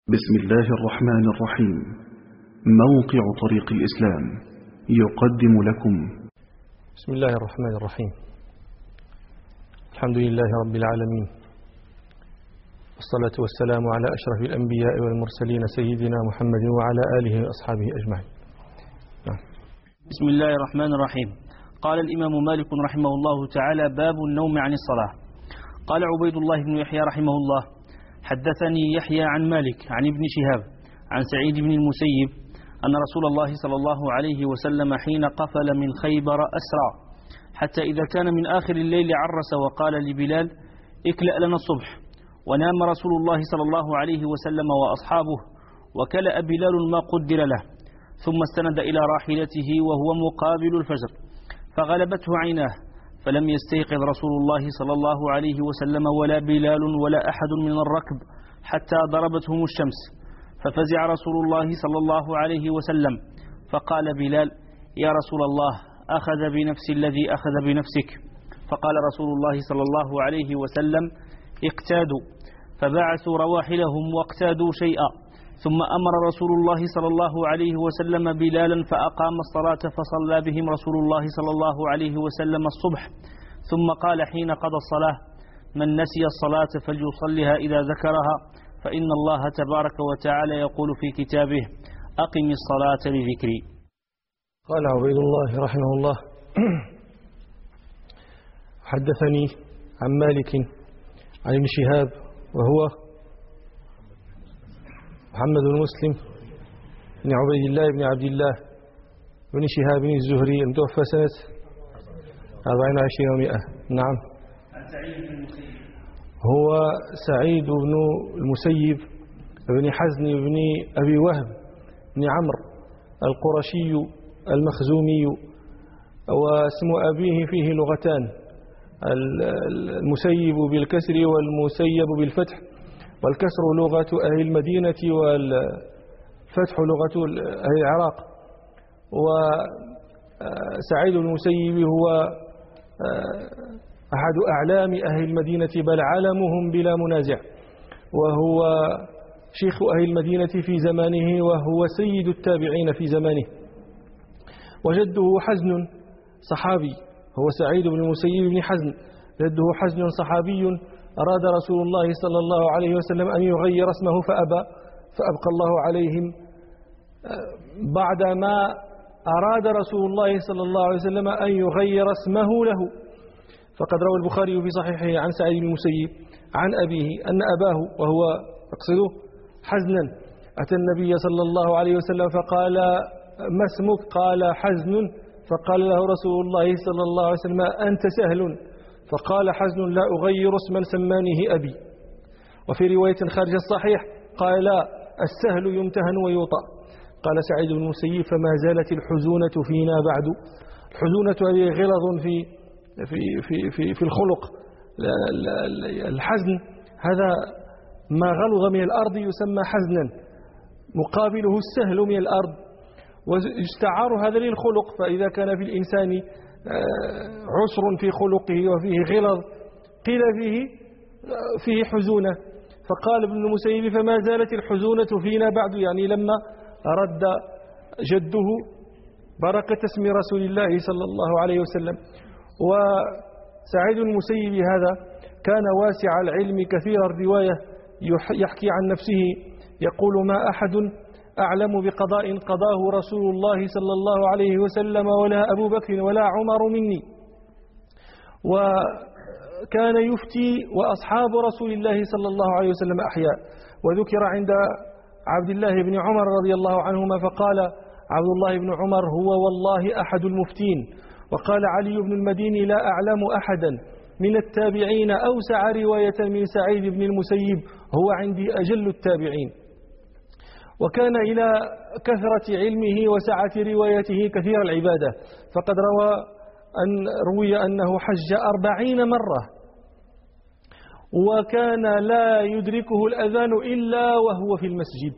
بسم الله الرحمن الرحيم. موقع طريق الإسلام يقدم لكم. بسم الله الرحمن الرحيم. الحمد لله رب العالمين، والصلاة والسلام على أشرف الأنبياء والمرسلين سيدنا محمد وعلى آله وأصحابه أجمعين. بسم الله الرحمن الرحيم. قال الإمام مالك رحمه الله تعالى: باب النوم عن الصلاة. قال عبيد الله بن يحيى رحمه الله: حدثني يحيى عن مالك عن ابن شهاب عن سعيد بن المسيب أن رسول الله صلى الله عليه وسلم حين قفل من خيبر أسرع حتى إذا كان من آخر الليل عرس وقال لبلال: اكلأ لنا الصبح. ونام رسول الله صلى الله عليه وسلم وأصحابه، وكلأ بلال ما قدر له، ثم استند إلى راحلته وهو مقابل الفجر، فغلبته عيناه، فلم يستيقظ رسول الله صلى الله عليه وسلم ولا بلال ولا أحد من الركب حتى ضربتهم الشمس، ففزع رسول الله صلى الله عليه وسلم، فقال بلال: يا رسول الله، أخذ بنفس الذي أخذ بنفسك. فقال رسول الله صلى الله عليه وسلم: اقتادوا. فبعثوا رواحلهم واقتادوا شيئا، ثم أمر رسول الله صلى الله عليه وسلم بلالا فأقام الصلاة، فصلى بهم رسول الله صلى الله عليه وسلم الصبح، ثم قال حين قضى الصلاة: من نسي الصلاة فليصلها إذا ذكرها، فإن الله تبارك وتعالى يقول في كتابه: أقم الصلاة لذكري. قال عبيد الله رحمه الله: حدثني عن مالك عن ابن شهاب وهو محمد بن مسلم بن عبيد الله بن عبد الله بن شهاب الزهري المتوفى سنة 24 و100. نعم. هو سعيد بن المسيب بن حزن بن أبي وهب بن عمرو القرشي المخزومي، واسم أبيه فيه لغتان: المسيب بالكسر والمسيب بالفتح، والكسر لغة أهل المدينة والفتح لغة أهل العراق. وسعيد بن المسيب هو أحد أعلام أهل المدينة، بل علمهم بلا منازع، وهو شيخ أهل المدينة في زمانه، وهو سيد التابعين في زمانه. وجده حزن صحابي، هو سعيد بن المسيب بن حزن، جده حزن صحابي. أراد رسول الله صلى الله عليه وسلم أن يغير اسمه فأبى، فأبقى الله عليهم. بعدما أراد رسول الله صلى الله عليه وسلم أن يغير اسمه له، فقد روى البخاري في صحيحه عن سعيد بن المسيب عن أبيه أن أباه، وهو أقصده حزنا، أتى النبي صلى الله عليه وسلم فقال: ما اسمك؟ قال: حزن. فقال له رسول الله صلى الله عليه وسلم: أنت سهل. فقال حزن: لا أغير اسما سمانه أبي. وفي رواية خارج الصحيح قال: لا، السهل يمتهن ويوطأ. قال سعيد بن المسيب: فما زالت الحزونة فينا بعد. الحزونة هي غلظ في الخلق. الحزن هذا ما غلظ من الأرض يسمى حزنا، مقابله السهل من الأرض، ويستعار هذا للخلق. فإذا كان في الإنسان عسر في خلقه وفيه غلظ، قيل فيه حزونة. فقال ابن المسيب: فما زالت الحزونة فينا بعد، يعني لما رد جده بركة اسم رسول الله صلى الله عليه وسلم. وسعيد المسيب هذا كان واسع العلم كثير الرواية، يحكي عن نفسه يقول: ما أحد أعلم بقضاء قضاه رسول الله صلى الله عليه وسلم ولا أبو بكر ولا عمر مني. وكان يفتي وأصحاب رسول الله صلى الله عليه وسلم أحياء. وذكر عند عبد الله بن عمر رضي الله عنهما فقال عبد الله بن عمر: هو والله أحد المفتين. وقال علي بن المديني: لا أعلم أحدا من التابعين أوسع رواية من سعيد بن المسيب، هو عندي أجل التابعين. وكان إلى كثرة علمه وسعة روايته كثير العبادة، فقد روي أنه حج 40 مرة، وكان لا يدركه الأذان إلا وهو في المسجد.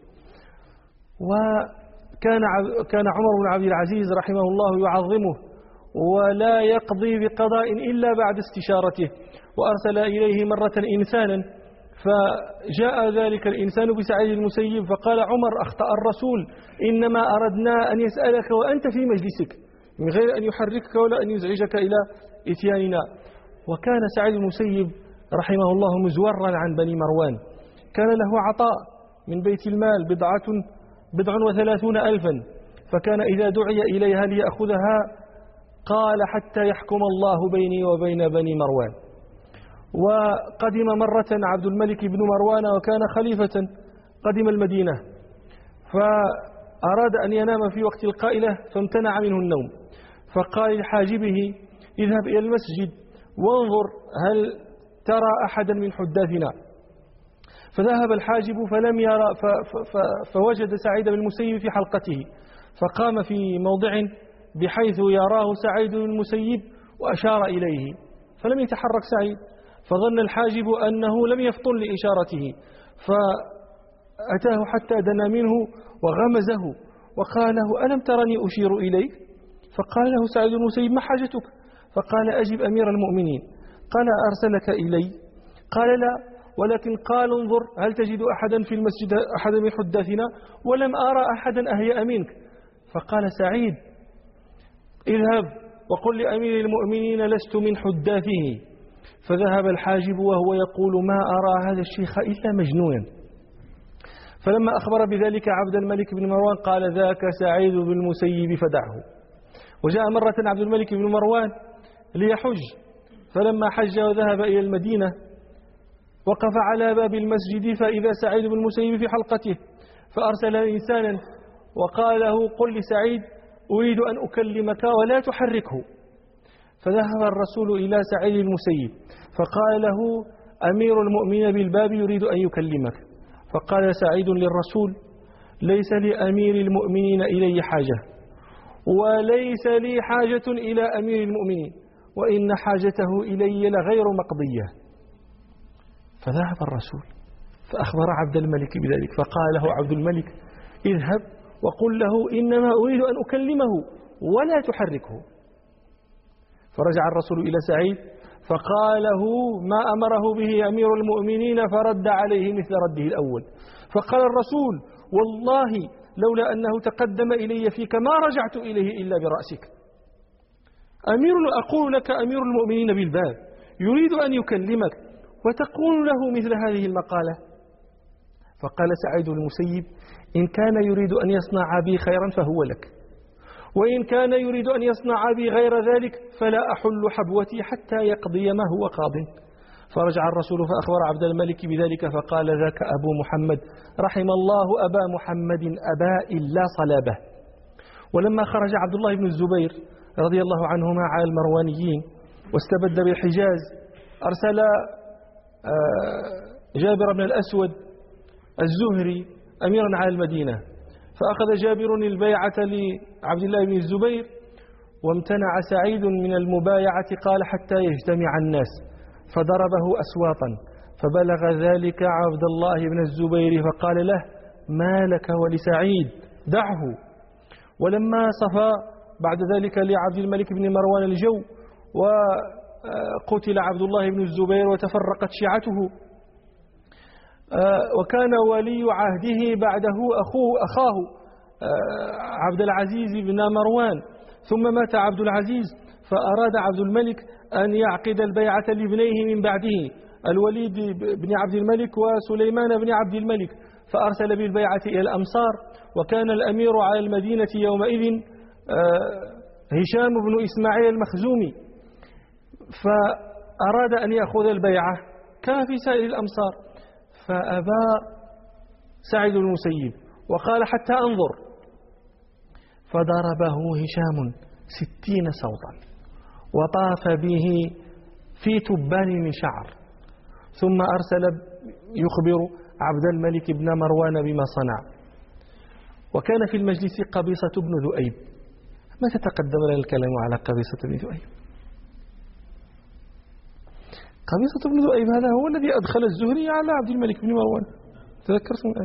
وكان عمر بن عبد العزيز رحمه الله يعظمه، ولا يقضي بقضاء إلا بعد استشارته. وأرسل إليه مرة إنسانا فجاء ذلك الإنسان بسعيد المسيب فقال عمر أخطأ الرسول، إنما أردنا أن يسألك وأنت في مجلسك من غير أن يحركك ولا أن يزعجك إلى إتياننا. وكان سعيد المسيب رحمه الله مزورا عن بني مروان، كان له عطاء من بيت المال 37,000، فكان إذا دعي إليها ليأخذها قال حتى يحكم الله بيني وبين بني مروان. وقدم مرة عبد الملك بن مروان وكان خليفة، قدم المدينة فأراد أن ينام في وقت القائلة فامتنع منه النوم، فقال لحاجبه اذهب إلى المسجد وانظر هل ترى أحدا من حداثنا. فذهب الحاجب فلم يرى فوجد سعيد بن المسيب في حلقته، فقام في موضع بحيث يراه سعيد بن المسيب وأشار إليه، فلم يتحرك سعيد، فظن الحاجب أنه لم يفطن لإشارته، فأتاه حتى دنا منه وغمزه وقال له ألم ترني أشير إليك؟ فقال له سعيد بن المسيب ما حاجتك؟ فقال أجب أمير المؤمنين. قال أرسلك إلي؟ قال لا، ولكن قال انظر هل تجد أحدا في المسجد أحدا من حداثنا؟ ولم أرى أحدا أهيأ منك. فقال سعيد اذهب وقل لأمير المؤمنين لست من حداثه. فذهب الحاجب وهو يقول ما أرى هذا الشيخ إلا مجنونا. فلما أخبر بذلك عبد الملك بن مروان قال ذاك سعيد بن المسيب فدعه. وجاء مرة عبد الملك بن مروان ليحج، فلما حج وذهب إلى المدينة وقف على باب المسجد فإذا سعيد بن المسيب في حلقته، فأرسل إنسانا وقال له قل لسعيد أريد أن أكلمك ولا تحركه. فذهب الرسول إلى سعيد المسيب فقال له أمير المؤمنين بالباب يريد أن يكلمك. فقال سعيد للرسول ليس لأمير المؤمنين إلي حاجة، وليس لي حاجة إلى أمير المؤمنين، وإن حاجته إلي لغير مقضية. فذهب الرسول فأخبر عبد الملك بذلك، فقال له عبد الملك اذهب وقل له إنما أريد أن أكلمه ولا تحركه. فرجع الرسول إلى سعيد فقال له ما أمره به أمير المؤمنين، فرد عليه مثل رده الأول. فقال الرسول والله لولا أنه تقدم إلي فيك ما رجعت إليه إلا برأسك. أقول لك أمير المؤمنين بالباب يريد أن يكلمك وتقول له مثل هذه المقالة. فقال سعيد المسيب إن كان يريد أن يصنع بي خيرا فهو لك، وإن كان يريد أن يصنع بي غير ذلك فلا أحل حبوتي حتى يقضي ما هو قاض. فرجع الرسول فأخبر عبد الملك بذلك فقال ذاك أبو محمد رحم الله أبا محمد أباء لا صلابه. ولما خرج عبد الله بن الزبير رضي الله عنهما على المروانيين واستبد بالحجاز أرسل جابر بن الأسود الزهري أميرا على المدينة، فأخذ جابر البيعة لعبد الله بن الزبير وامتنع سعيد من المبايعة قال حتى يجتمع الناس، فضربه أسواطا، فبلغ ذلك عبد الله بن الزبير فقال له ما لك ولسعيد دعه. ولما صفى بعد ذلك لعبد الملك بن مروان الجو وقتل عبد الله بن الزبير وتفرقت شيعته، وكان ولي عهده بعده أخاه عبد العزيز بن مروان، ثم مات عبد العزيز فأراد عبد الملك أن يعقد البيعة لابنيه من بعده الوليد بن عبد الملك وسليمان بن عبد الملك، فأرسل بالبيعة إلى الأمصار، وكان الأمير على المدينة يومئذ هشام بن إسماعيل المخزومي، فأراد أن يأخذ البيعة كما في سائر الأمصار، فأبى سعيد المسيب وقال حتى أنظر، فضربه هشام 60 صوتا وطاف به في تبان من شعر، ثم أرسل يخبر عبد الملك بن مروان بما صنع. وكان في المجلس قبيصة بن ذؤيب. متى تقدم لنا الكلام على قبيصة بن ذؤيب؟ قبيصة بن ذؤيب هذا هو الذي أدخل الزهري على عبد الملك بن مروان، تذكرتم الآن؟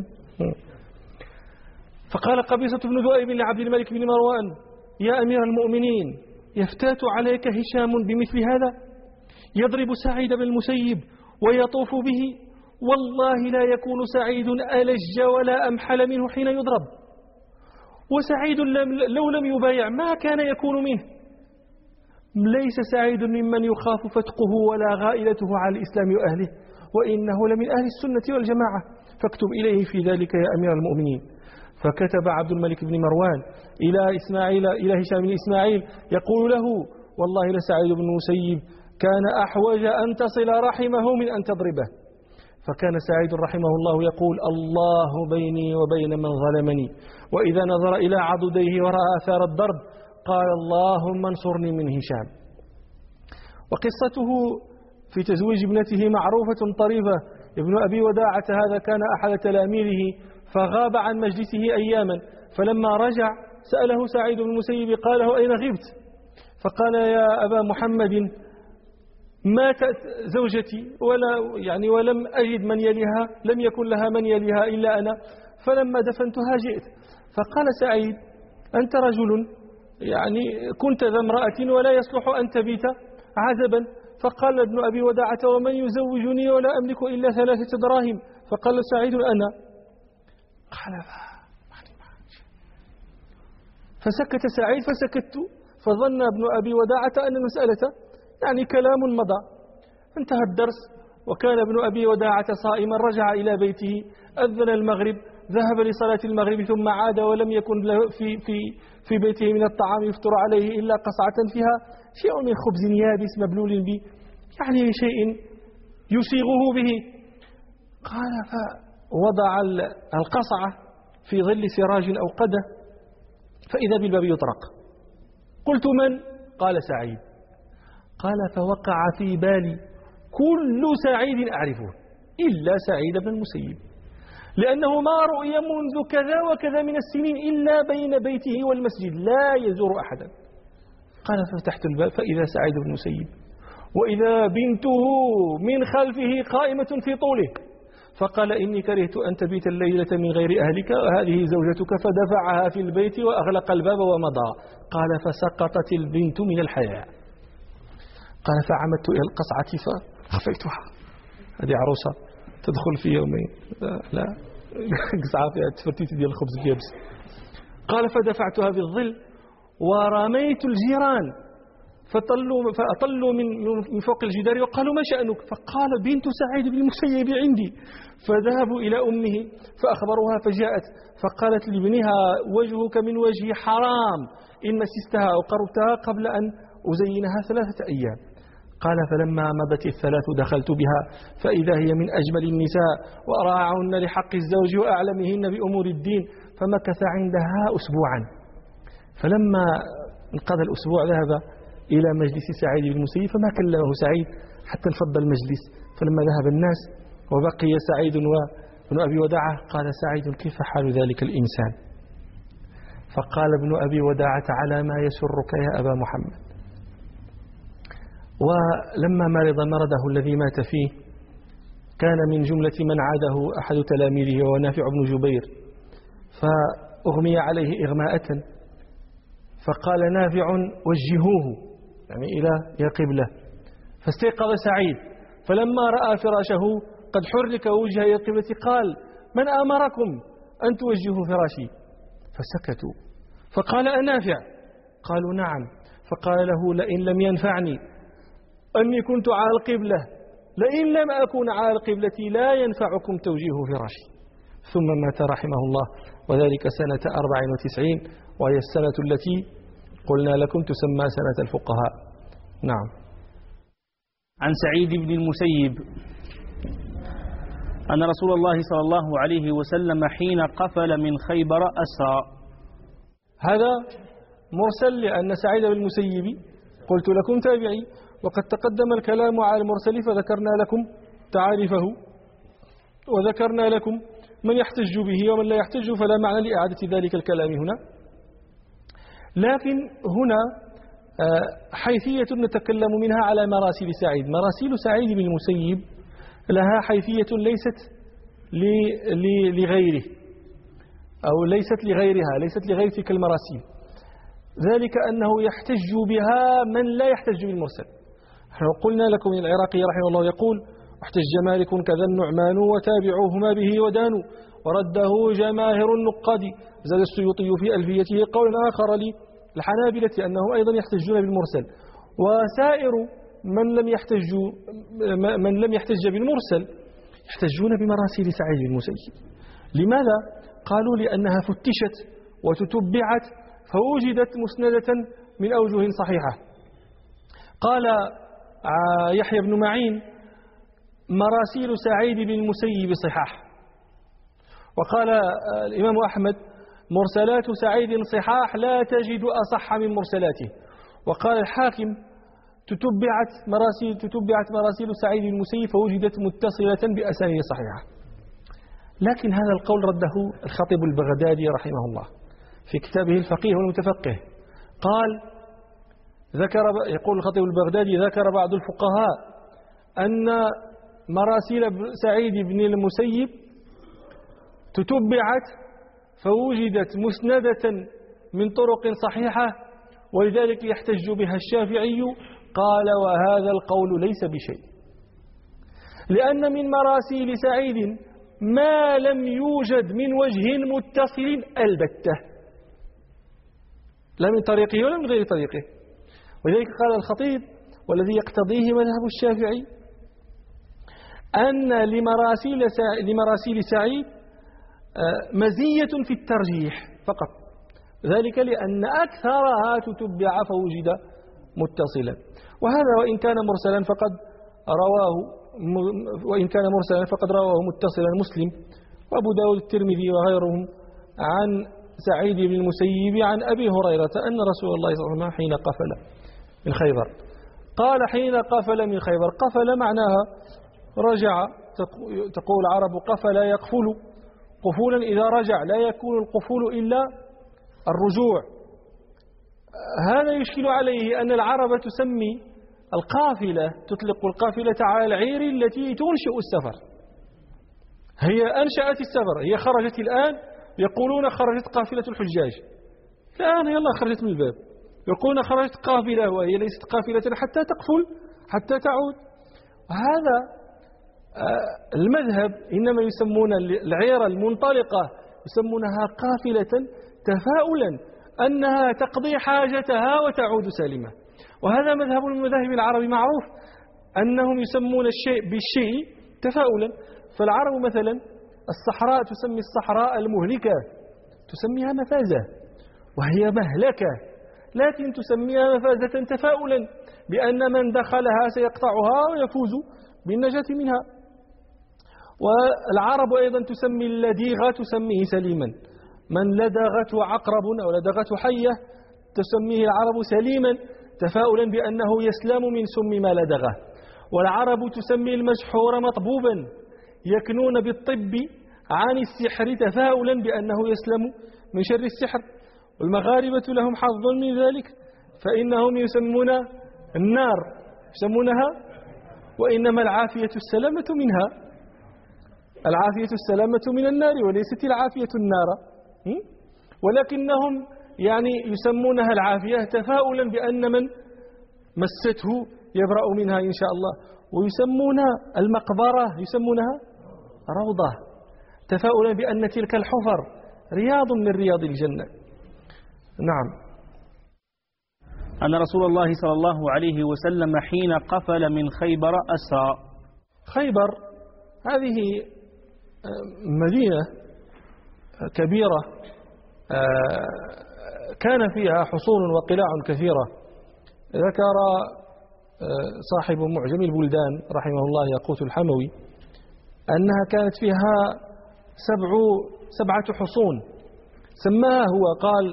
فقال قبيصة بن ذؤيب لعبد الملك بن مروان يا أمير المؤمنين يفتات عليك هشام بمثل هذا، يضرب سعيد بن المسيب ويطوف به والله لا يكون سعيد ألج ولا أمحل منه حين يضرب، وسعيد لو لم يبايع ما كان يكون منه. ليس سعيد ممن يخاف فتقه ولا غائلته على الإسلام وأهله، وإنه لمن أهل السنة والجماعة، فاكتب إليه في ذلك يا أمير المؤمنين. فكتب عبد الملك بن مروان إلى هشام بن إسماعيل يقول له: والله لسعيد بن المسيب كان أحوج أن تصل رحمه من أن تضربه. فكان سعيد رحمه الله يقول: الله بيني وبين من ظلمني، وإذا نظر إلى عضديه ورأى آثار الضرب قال: اللهم انصرني من هشام. وقصته في تزويج ابنته معروفة طريفة. ابن أبي وداعة هذا كان أحد تلاميذه فغاب عن مجلسه أياما، فلما رجع سأله سعيد بن المسيب قال له: أين غبت؟ فقال: يا أبا محمد ماتت زوجتي ولم أجد من يليها، لم يكن لها من يليها إلا أنا، فلما دفنتها جئت. فقال سعيد: أنت رجل كنت ذا امرأة ولا يصلح أن تبيت عزبا. فقال ابن أبي وداعة: ومن يزوجني ولا أملك إلا 3 دراهم؟ فقال سعيد: أنا. قال: فسكت سعيد فسكت، فظن ابن أبي وداعة أن المسألة كلام مضى. انتهى الدرس، وكان ابن أبي وداعة صائما، رجع إلى بيته، أذن المغرب، ذهب لصلاة المغرب ثم عاد، ولم يكن له في بيته من الطعام يفطر عليه إلا قصعة فيها شيء من خبز يابس مبلول به، شيء يسيغه به. قال: فوضع القصعة في ظل سراج أو قدة، فإذا بالباب يطرق. قلت: من؟ قال: سعيد. قال: فوقع في بالي كل سعيد أعرفه إلا سعيد بن المسيب، لأنه ما رؤي منذ كذا وكذا من السنين إلا بين بيته والمسجد لا يزور أحدا. قال: ففتحت الباب فإذا سعيد بن المسيب، وإذا بنته من خلفه قائمة في طوله. فقال: إني كرهت أن تبيت الليلة من غير أهلك، وهذه زوجتك. فدفعها في البيت وأغلق الباب ومضى. قال: فسقطت البنت من الحياء. قال: فعمدت إلى القصعة فأخفيتها. هذه عروسة تدخل في يومين، لا قصعة فيها تفتيت ديال الخبز اليابس. قال: فدفعتها في الظل ورميت الجيران فأطلوا من فوق الجدار وقالوا: ما شأنك؟ فقال: بنت سعيد بن المسيب عندي. فذهبوا إلى أمه فأخبروها، فجاءت فقالت لابنها: وجهك من وجه حرام، إن مسستها أو قربتها قبل أن أزينها 3 أيام. قال: فلما مضت 3 دخلت بها فإذا هي من أجمل النساء وأراعهن لحق الزوج وأعلمهن بأمور الدين. فمكث عندها أسبوعا. فلما انقضى الأسبوع ذهب إلى مجلس سعيد بن المسيب، فما كلمه سعيد حتى انفض المجلس. فلما ذهب الناس وبقي سعيد وابن أبي وداعة قال سعيد: كيف حال ذلك الإنسان؟ فقال ابن أبي وداعة: على ما يسرك يا أبا محمد. ولما مرضه الذي مات فيه كان من جملة من عاده أحد تلاميذه ونافع بن جبير، فأغمي عليه إغماءة، فقال نافع: وجهوه إلى قبلة. فاستيقظ سعيد، فلما رأى فراشه قد حرك وجهه إلى القبلة قال: من أمركم أن توجهوا فراشي؟ فسكتوا. فقال: أنافع؟ قالوا: نعم. فقال له: لئن لم ينفعني أني كنت على القبلة، لئن لم أكن على القبلة لا ينفعكم توجيه فراشي. ثم مات رحمه الله، وذلك سنة 94، وهي السنة التي قلنا لكم تسمى سنة الفقهاء. نعم. عن سعيد بن المسيب أن رسول الله صلى الله عليه وسلم حين قفل من خيبر أسرى. هذا مرسل، لأن سعيد بن المسيب قلت لكم تابعي، وقد تقدم الكلام على المرسل فذكرنا لكم تعاريفه، وذكرنا لكم من يحتج به ومن لا يحتج، فلا معنى لإعادة ذلك الكلام هنا. لكن هنا حيثية نتكلم منها على مراسيل سعيد. مراسيل سعيد بن المسيب لها حيثية ليست لغيره، أو ليست لغيرها، ليست لغير تلك المراسيل، ذلك أنه يحتج بها من لا يحتج بالمرسل. نحن قلنا لكم من العراقي رحمه الله يقول: واحتج مالك كذا النعمان وتابعوهما به ودانوا ورده جماهر النقاد. زاد السيوطي في ألفيته قول آخر للحنابلة أنهم أيضا يحتجون بالمرسل، وسائر من لم يحتج بالمرسل يحتجون بمراسيل سعيد بن المسيب. لماذا؟ قالوا لأنها فتشت وتتبعت فوجدت مسندة من أوجه صحيحة. قال يحيى بن معين مراسيل سعيد بن المسيب صحاح. وقال الإمام أحمد مرسلات سعيد صحاح لا تجد أصح من مرسلاته. وقال الحاكم تتبعت مراسيل سعيد بن المسيب فوجدت متصلة بأسانيد صحيحة. لكن هذا القول رده الخطيب البغدادي رحمه الله في كتابه الفقيه والمتفقه. يقول الخطيب البغدادي ذكر بعض الفقهاء أن مراسيل سعيد بن المسيب تتبعت فوجدت مسندة من طرق صحيحة ولذلك يحتج بها الشافعي. قال وهذا القول ليس بشيء، لأن من مراسيل سعيد ما لم يوجد من وجه متصل البتة، لا من طريقه ولا من غير طريقه. ولذلك قال الخطيب والذي يقتضيه مذهب الشافعي أن لمراسيل سعيد مزية في الترجيح فقط، ذلك لأن أكثرها تتبع فوجد متصلا. وهذا وإن كان مرسلا فقد رواه متصلا مسلم وأبو داود الترمذي وغيرهم عن سعيد بن المسيب عن أبي هريرة أن رسول الله صلى الله عليه وسلم حين قفل من خيبر قال حين قفل من خيبر. قفل معناها رجع، تقول العرب قفل يقفل قفولا إذا رجع، لا يكون القفول إلا الرجوع. هذا يشكل عليه أن العرب تسمي القافلة، تطلق القافلة على العير التي تنشئ السفر. هي أنشأت السفر، هي خرجت الآن، يقولون خرجت قافلة الحجاج، الآن يلا خرجت من الباب، يقولون خرجت قافلة وهي ليست قافلة حتى تقفل حتى تعود. هذا المذهب إنما يسمون العير المنطلقة يسمونها قافلة تفاؤلا أنها تقضي حاجتها وتعود سالمة. وهذا مذهب من مذاهب العرب معروف أنهم يسمون الشيء بالشيء تفاؤلا. فالعرب مثلا الصحراء تسمي الصحراء المهلكة تسميها مفازة وهي مهلكة، لكن تسميها مفازة تفاؤلا بأن من دخلها سيقطعها ويفوز بالنجاة منها. والعرب أيضا تسمي اللديغة تسميه سليما، من لدغته عقرب أو لدغته حية تسميه العرب سليما تفاؤلا بأنه يسلم من سم ما لدغه. والعرب تسمي المسحور مطبوبا يكنون بالطب عن السحر تفاؤلا بأنه يسلم من شر السحر. والمغاربة لهم حظ من ذلك فإنهم يسمون النار يسمونها، وإنما العافية السلامة منها، العافية السلامة من النار وليست العافية النار، ولكنهم يعني يسمونها العافية تفاؤلا بأن من مسته يبرأ منها إن شاء الله. ويسمون المقبرة يسمونها روضة تفاؤلا بأن تلك الحفر رياض من رياض الجنة. نعم. أن رسول الله صلى الله عليه وسلم حين قفل من خيبر أسرى. خيبر هذه مدينة كبيرة كان فيها حصون وقلاع كثيرة. ذكر صاحب معجم البلدان رحمه الله ياقوت الحموي أنها كانت فيها 7 حصون سماها هو، قال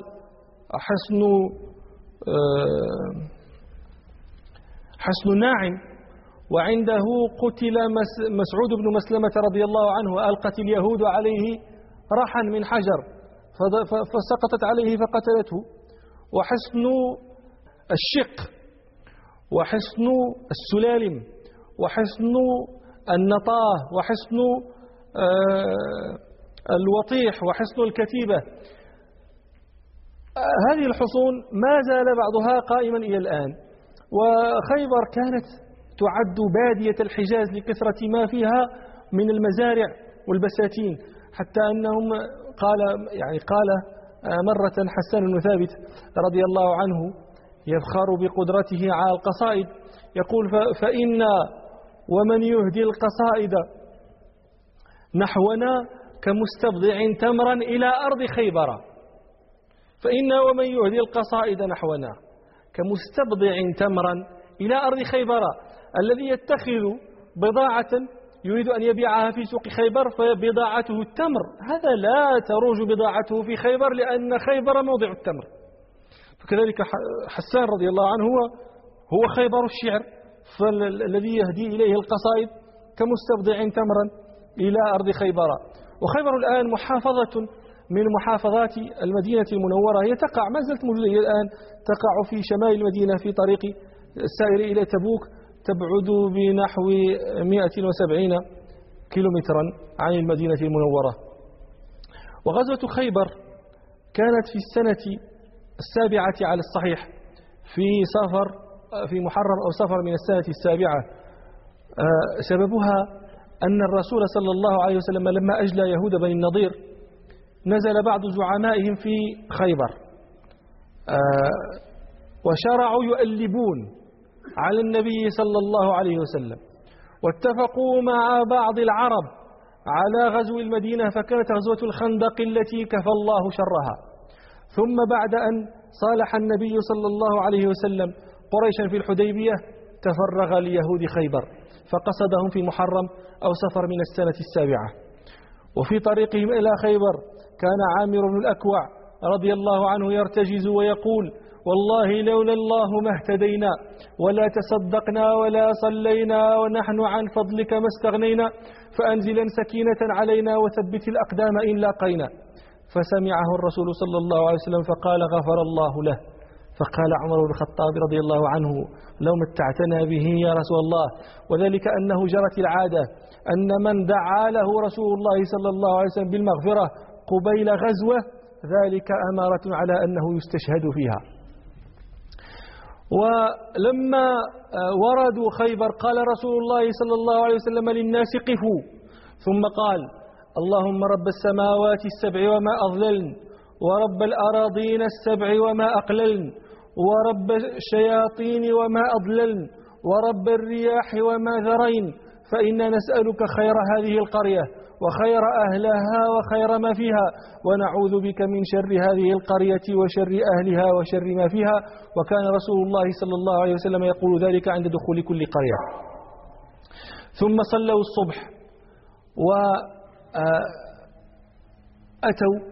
حصن ناعم، وعنده قتل مسعود بن مسلمة رضي الله عنه، ألقت اليهود عليه رحا من حجر فسقطت عليه فقتلته. وحصن الشق وحصن السلالم وحصن النطاه وحصن الوطيح وحصن الكتيبة. هذه الحصون ما زال بعضها قائما إلى الآن. وخيبر كانت تعد بادية الحجاز لكثرة ما فيها من المزارع والبساتين، حتى أنهم قال مرة حسان بن ثابت رضي الله عنه يفخر بقدرته على القصائد، يقول: فإنا ومن يهدي القصائد نحونا كمستبضع تمرا إلى أرض خيبر. فإنا ومن يهدي القصائد نحونا كمستبضع تمرا إلى أرض خيبر، الذي يتخذ بضاعة يريد أن يبيعها في سوق خيبر فبضاعته التمر، هذا لا تروج بضاعته في خيبر لأن خيبر موضع التمر. فكذلك حسان رضي الله عنه هو خيبر الشعر، فالذي يهدي إليه القصائد كمستبضع تمرا إلى أرض خيبر. وخيبر الآن محافظة من محافظات المدينة المنورة، هي تقع ما زالت موجودة الآن، تقع في شمال المدينة في طريق السائر إلى تبوك، تبعد بنحو 170 كيلومترا عن المدينة المنورة. وغزوة خيبر كانت في السنة 7 على الصحيح، في محرم أو صفر من السنة 7. سببها أن الرسول صلى الله عليه وسلم لما أجلى يهود بني النضير نزل بعض زعمائهم في خيبر، وشرعوا يؤلبون على النبي صلى الله عليه وسلم، واتفقوا مع بعض العرب على غزو المدينة، فكانت غزوة الخندق التي كفى الله شرها. ثم بعد أن صالح النبي صلى الله عليه وسلم قريشا في الحديبية تفرغ ليهود خيبر فقصدهم في محرم أو صفر من السنة 7. وفي طريقهم إلى خيبر كان عامر بن الأكوع رضي الله عنه يرتجز ويقول: والله لولا الله ما اهتدينا ولا تصدقنا ولا صلينا ونحن عن فضلك ما استغنينا، فأنزلا سكينة علينا وثبت الأقدام إن لاقينا. فسمعه الرسول صلى الله عليه وسلم فقال: غفر الله له. فقال عمر بن الخطاب رضي الله عنه: لو متعتنا به يا رسول الله. وذلك أنه جرت العادة أن من دعا له رسول الله صلى الله عليه وسلم بالمغفرة قبيل غزوة ذلك أمارة على أنه يستشهد فيها. ولما وردوا خيبر قال رسول الله صلى الله عليه وسلم للناس: قفوا. ثم قال: اللهم رب السماوات السبع وما أضللن، ورب الأراضين السبع وما أقللن، ورب الشياطين وما أضللن، ورب الرياح وما ذرين، فإنا نسألك خير هذه القرية وخير أهلها وخير ما فيها، ونعوذ بك من شر هذه القرية وشر أهلها وشر ما فيها. وكان رسول الله صلى الله عليه وسلم يقول ذلك عند دخول كل قرية. ثم صلوا الصبح وأتوا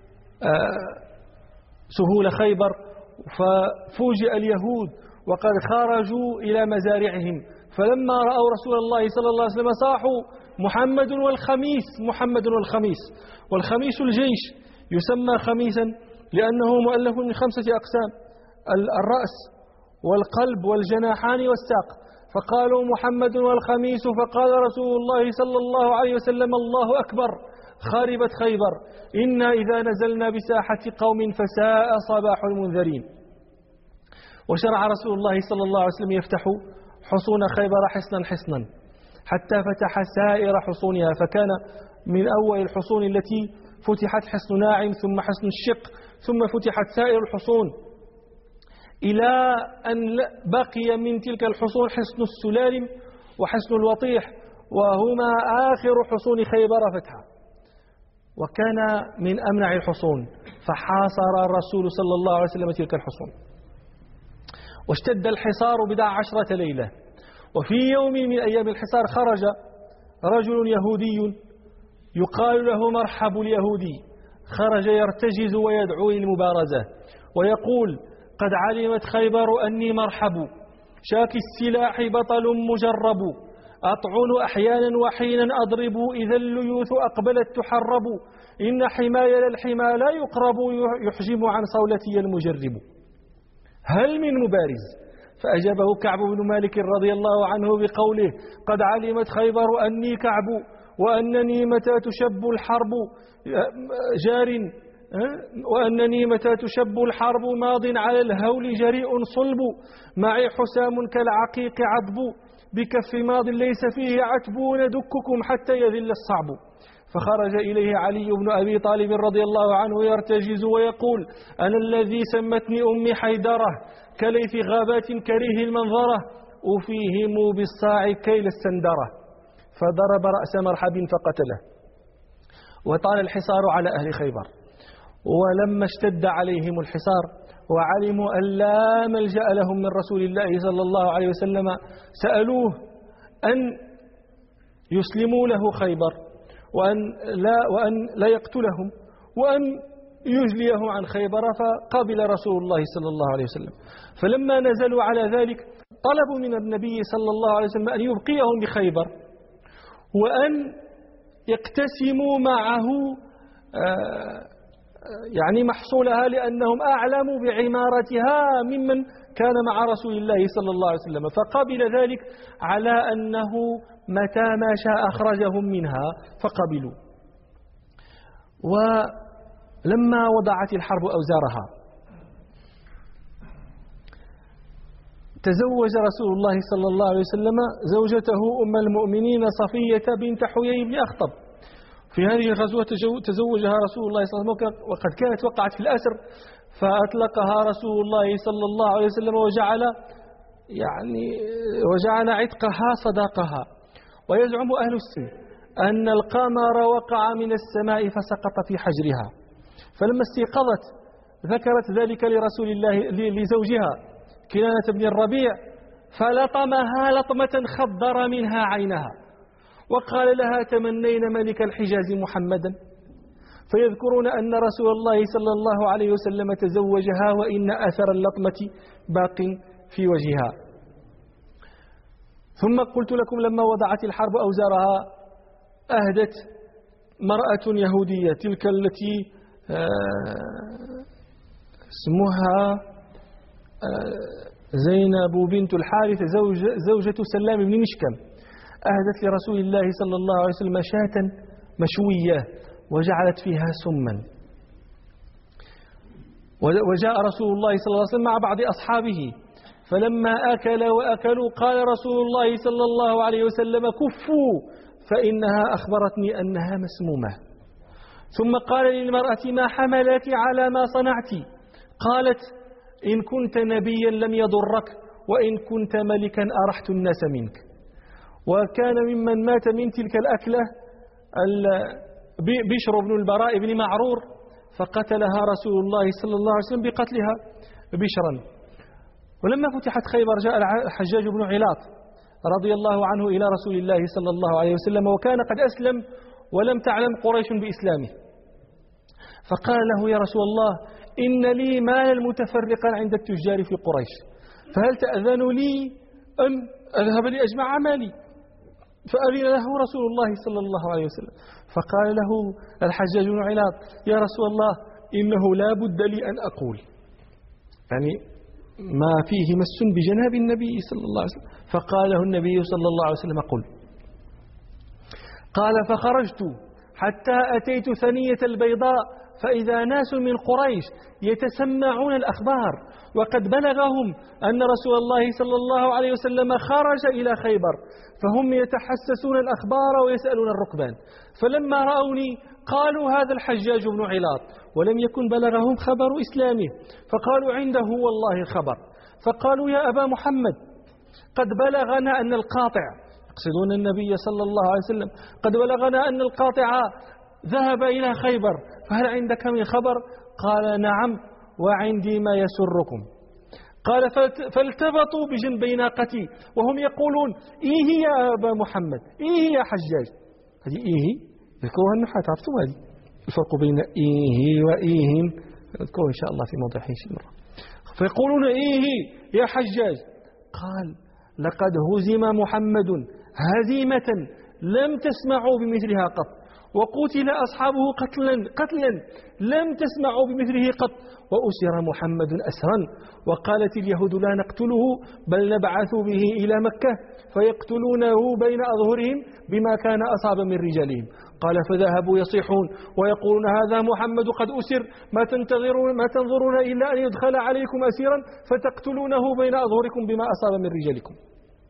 سهول خيبر، ففوجئ اليهود وقد خرجوا إلى مزارعهم، فلما رأوا رسول الله صلى الله عليه وسلم صاحوا: محمد والخميس، محمد والخميس. والخميس الجيش يسمى خميسا لأنه مؤلف من 5 أقسام: الرأس والقلب والجناحان والساق. فقالوا: محمد والخميس. فقال رسول الله صلى الله عليه وسلم: الله أكبر، خاربت خيبر، إنا إذا نزلنا بساحة قوم فساء صباح المنذرين. وشرع رسول الله صلى الله عليه وسلم يفتح حصون خيبر حصنا حصنا حتى فتح سائر حصونها، فكان من أول الحصون التي فتحت حصن ناعم، ثم حصن الشق، ثم فتحت سائر الحصون، إلى أن بقي من تلك الحصون حصن السلالم وحصن الوطيح، وهما آخر حصون خيبر فتحا، وكان من أمنع الحصون، فحاصر الرسول صلى الله عليه وسلم تلك الحصون، واشتد الحصار 11 ليلة. وفي يوم من أيام الحصار خرج رجل يهودي يقال له مرحب اليهودي، خرج يرتجز ويدعو للمبارزة ويقول: قد علمت خيبر أني مرحب، شاك السلاح بطل مجرب، أطعن أحيانا وحينا أضرب، إذا الليوث أقبلت تحرب، إن حماي للحمى لا يقرب، يحجم عن صولتي المجرب، هل من مبارز؟ فأجابه كعب بن مالك رضي الله عنه بقوله: قد علمت خيبر أني كعب، وأنني متى تشب الحرب وأنني متى تشب الحرب ماض على الهول جريء صلب، معي حسام كالعقيق عضب، بكف ماض ليس فيه عتبون دككم حتى يذل الصعب. فخرج إليه علي بن أبي طالب رضي الله عنه يرتجز ويقول: أنا الذي سمتني أمي حيدرة كليث غابات كريه المنظرة أفيهم بالصاع كيل السندرة. فضرب رأس مرحب فقتله. وطال الحصار على أهل خيبر، ولما اشتد عليهم الحصار وعلموا أن لا ملجأ لهم من رسول الله صلى الله عليه وسلم سألوه أن يسلموا له خيبر وأن لا يقتلهم وأن يجليهم عن خيبر، فقبل رسول الله صلى الله عليه وسلم. فلما نزلوا على ذلك طلبوا من النبي صلى الله عليه وسلم أن يبقيهم بخيبر وأن يقتسموا معه يعني محصولها، لأنهم أعلم بعمارتها ممن كان مع رسول الله صلى الله عليه وسلم. فقبل ذلك على أنه متى ما شاء أخرجهم منها فقبلوا. ولما وضعت الحرب أوزارها تزوج رسول الله صلى الله عليه وسلم زوجته أم المؤمنين صفية بنت حيي بن أخطب. في هذه الغزوة تزوجها رسول الله صلى الله عليه وسلم وقد كانت وقعت في الأسر، فأطلقها رسول الله صلى الله عليه وسلم وجعل عتقها صداقها. ويزعم أهل السن أن القمر وقع من السماء فسقط في حجرها، فلما استيقظت ذكرت ذلك لرسول الله لزوجها كنانة بن الربيع، فلطمها لطمة خضر منها عينها وقال لها: تمنين ملك الحجاز محمدا؟ فيذكرون أن رسول الله صلى الله عليه وسلم تزوجها وإن أثر اللطمة باق في وجهها. ثم قلت لكم لما وضعت الحرب أوزارها أهدت مرأة يهودية تلك التي اسمها زينب بنت الحارث زوجة سلام بن مشكم، أهدت لرسول الله صلى الله عليه وسلم شاة مشوية وجعلت فيها سما. وجاء رسول الله صلى الله عليه وسلم مع بعض أصحابه، فلما وأكلوا قال رسول الله صلى الله عليه وسلم: كفوا فإنها أخبرتني أنها مسمومة. ثم قال للمرأة: ما حملك على ما صنعت؟ قالت: إن كنت نبيا لم يضرك، وإن كنت ملكا أرحت الناس منك. وكان ممن مات من تلك الأكلة بشر بن البراء بن معرور، فقتلها رسول الله صلى الله عليه وسلم بقتلها بشرا. ولما فتحت خيبر جاء الحجاج بن علاط رضي الله عنه إلى رسول الله صلى الله عليه وسلم، وكان قد أسلم ولم تعلم قريش بإسلامه، فقال له: يا رسول الله، إن لي مالا متفرقا عند التجار في قريش، فهل تأذن لي أن أذهب لأجمع مالي؟ فأذن له رسول الله صلى الله عليه وسلم، فقال له الحجاج بن علاط: يا رسول الله، إنه لا بد لي أن أقول، يعني ما فيه مس بجناب النبي صلى الله عليه وسلم. فقال له النبي صلى الله عليه وسلم: قل. قال: فخرجت حتى أتيت ثنية البيضاء، فإذا ناس من قريش يتسمعون الأخبار، وقد بلغهم أن رسول الله صلى الله عليه وسلم خرج إلى خيبر، فهم يتحسسون الأخبار ويسألون الركبان. فلما رأوني قالوا: هذا الحجاج بن علاط، ولم يكن بلغهم خبر إسلامه، فقالوا: عنده والله الخبر. فقالوا: يا أبا محمد، قد بلغنا أن القاطع، يقصدون النبي صلى الله عليه وسلم، قد بلغنا أن القاطع ذهب إلى خيبر، فهل عندك من خبر؟ قال: نعم، وعندي ما يسركم. قال: فالتبطوا بجنبي ناقتي وهم يقولون: إيه يا أبا محمد، إيه يا حجاج. هذه إيه يذكروها النحاة، عرفتم هذه الفرق بين إيه وإيهم، نذكره إن شاء الله في موضع حين مرة. فيقولون: إيه يا حجاج. قال: لقد هزم محمد هزيمة لم تسمعوا بمثلها قط، وقتل أصحابه قتلا لم تسمعوا بمثله قط، وأسر محمد أسرا، وقالت اليهود: لا نقتله بل نبعث به إلى مكة فيقتلونه بين أظهرهم بما كان أصاب من رجالهم. قال: فذهبوا يصيحون ويقولون: هذا محمد قد أسر، ما تنظرون إلا أن يدخل عليكم أسيرا فتقتلونه بين أظهركم بما أصاب من رجالكم.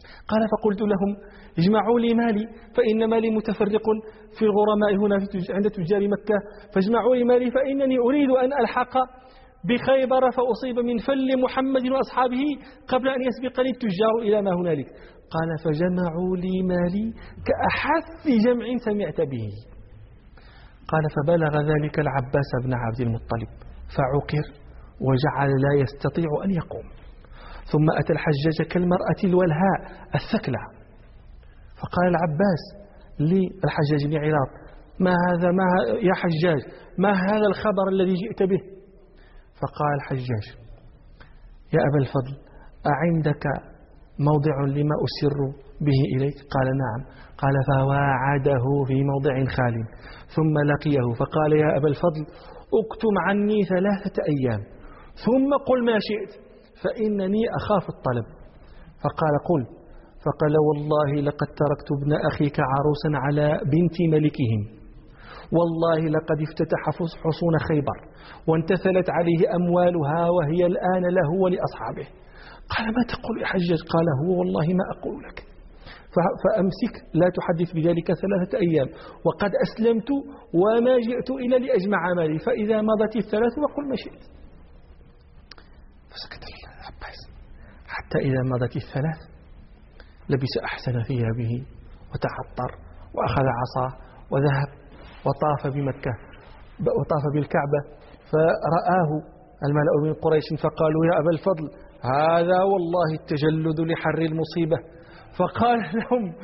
قال فقلت لهم اجمعوا لي مالي فإن مالي متفرق في الغرماء هنا عند تجار مكة، فاجمعوا لي مالي فإنني أريد أن ألحق بخيبر فأصيب من فل محمد وأصحابه قبل أن يسبقني التجار إلى ما هنالك. قال فجمعوا لي مالي كأحث جمع سمعت به. قال فبلغ ذلك العباس بن عبد المطلب فعقر وجعل لا يستطيع أن يقوم، ثم أتى الحجاج كالمرأة الولهاء الثكلى، فقال العباس للحجاج بن عراق ما هذا يا حجاج ما هذا الخبر الذي جئت به؟ فقال الحجاج يا أبا الفضل أعندك موضع لما أسر به إليك؟ قال نعم. قال فواعده في موضع خال، ثم لقيه فقال يا أبا الفضل اكتم عني 3 أيام ثم قل ما شئت فإنني أخاف الطلب. فقال قل. فقال والله لقد تركت ابن أخيك عروسا على بنت ملكهم، والله لقد افتتح حصون خيبر وانتثلت عليه أموالها وهي الآن له ولأصحابه. قال ما تقول يا حجاج؟ قال هو والله ما أقول لك، فأمسك لا تحدث بذلك 3 أيام، وقد أسلمت وما جئت إلا لأجمع مالي، فإذا مضت 3 وقل ما شئت. فسكت العباس حتى إذا مضت 3 لبس أحسن ثيابه وتعطر وأخذ عصاه وذهب وطاف بمكة وطاف بالكعبة، فرآه الملأ من قريش فقالوا يا أبا الفضل هذا والله التجلد لحر المصيبة. فقال لهم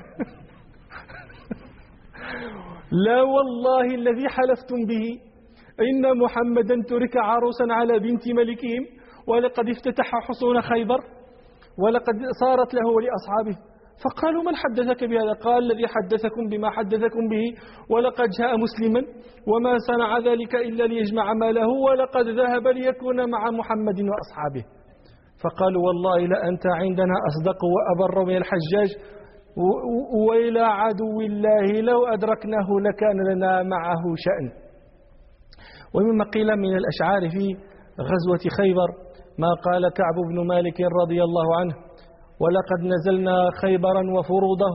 لا والله الذي حلفتم به إن محمدا ترك عروسا على بنت ملكهم ولقد افتتح حصون خيبر ولقد صارت له ولأصحابه. فقالوا من حدثك بهذا؟ قال الذي حدثكم بما حدثكم به، ولقد جاء مسلما وما صنع ذلك إلا ليجمع ماله ولقد ذهب ليكون مع محمد وأصحابه. فقالوا والله لأنت عندنا أصدق وأبر من الحجاج، وإلى عدو الله لو أدركناه لكان لنا معه شأن. ومما قيل من الأشعار في غزوة خيبر ما قال كعب بن مالك رضي الله عنه ولقد نزلنا خيبرا وفروضه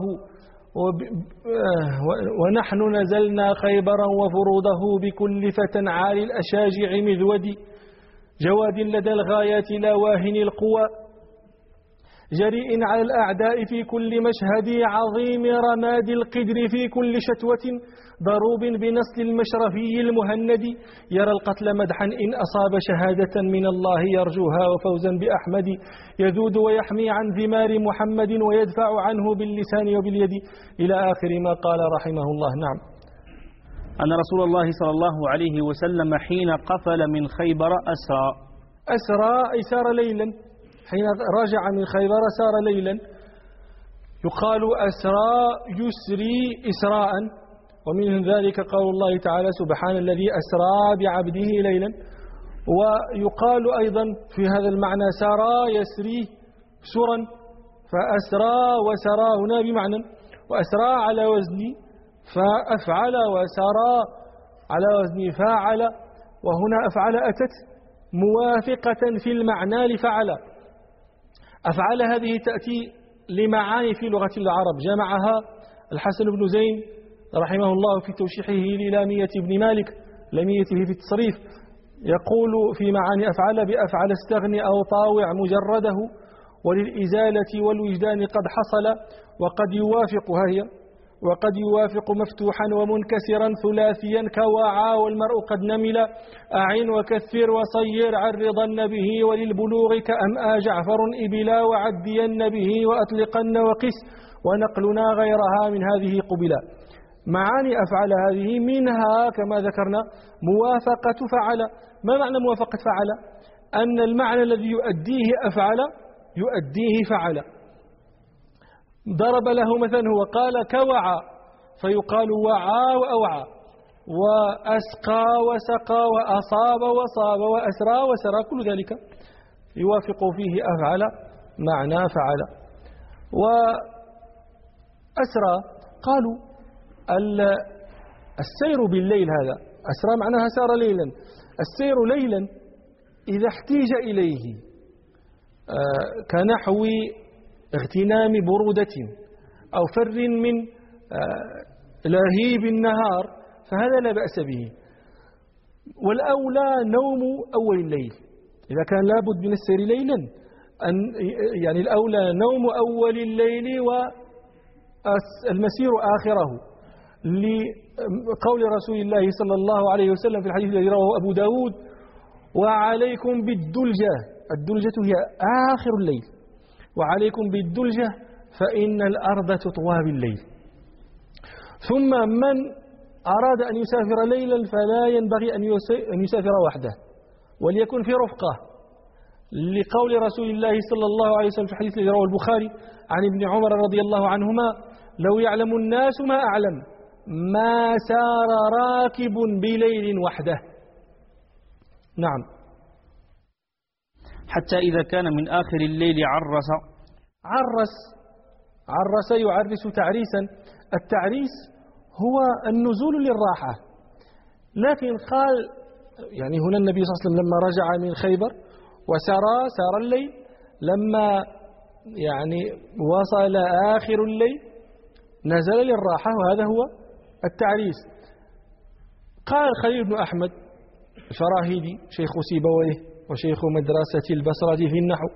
ونحن نزلنا خيبرا وفروضه بكل فتى عالي الأشاجع مذود جواد لدى الغايات لا واهن القوى جريء على الأعداء في كل مشهد عظيم رماد القدر في كل شتوة ضروب بنسل المشرفي المهند يرى القتل مدحا إن أصاب شهادة من الله يرجوها وفوزا بأحمد يذود ويحمي عن ثمار محمد ويدفع عنه باللسان وباليد إلى آخر ما قال رحمه الله. نعم. أن رسول الله صلى الله عليه وسلم حين قفل من خيبر أسرى أي سار ليلا، حين رجع من خيبر سار ليلا. يقال أسرى يسري إسراء، ومن ذلك قول الله تعالى سبحان الذي أسرى بعبده ليلا. ويقال أيضا في هذا المعنى سرى يسري سرا، فأسرى وسرى هنا بمعنى، وأسرى على وزن فأفعل وسرى على وزن فاعل، وهنا أفعل أتت موافقة في المعنى لفعل. أفعل هذه تأتي لمعاني في لغة العرب جمعها الحسن بن زين رحمه الله في توشيحه للامية ابن مالك لاميته في التصريف، يقول في معاني أفعل بأفعل استغني أو طاوع مجرده وللإزالة والوجدان قد حصل وقد يوافق هي وقد يوافق مفتوحا ومنكسرا ثلاثيا كوعى والمرء قد نمل أعن وكثر وصير عرضن به وللبلوغ كأمآ جعفر إبلا وعدين به وأطلقن وقس ونقلنا غيرها من هذه قبلا. معاني أفعل هذه منها كما ذكرنا موافقة فعل. ما معنى موافقة فعل؟ أن المعنى الذي يؤديه أفعل يؤديه فعل. ضرب له مثلا هو قال كوعى فيقال وعى وأوعى، وأسقى وسقى وأصاب وصاب وأسرى وسرى، كل ذلك يوافق فيه أفعل معنى فعل. وأسرى قالوا السير بالليل، هذا أسرى معناها سار ليلا. السير ليلا إذا احتيج إليه كنحو اغتنام برودة أو فر من لهيب النهار فهذا لا بأس به. والأولى نوم أول الليل إذا كان لابد من السير ليلا، يعني الأولى نوم أول الليل والمسير آخره، لقول رسول الله صلى الله عليه وسلم في الحديث الذي رواه أبو داود: وعليكم بالدلجة، الدلجة هي آخر الليل، وعليكم بالدلجة فإن الأرض تطوى بالليل. ثم من أراد أن يسافر ليلا فلا ينبغي أن يسافر وحده، وليكن في رفقة، لقول رسول الله صلى الله عليه وسلم في الحديث الذي رواه البخاري عن ابن عمر رضي الله عنهما: لو يعلم الناس ما أعلم ما سار راكب بليل وحده. نعم. حتى إذا كان من آخر الليل عرس يعرس تعريسا. التعريس هو النزول للراحة، لكن قال يعني هنا النبي صلى الله عليه وسلم لما رجع من خيبر سار الليل، لما يعني وصل آخر الليل نزل للراحة، وهذا هو التعريس. قال خليل بن أحمد الفراهيدي شيخ سيبويه وشيخ مدرسة البصرة في النحو،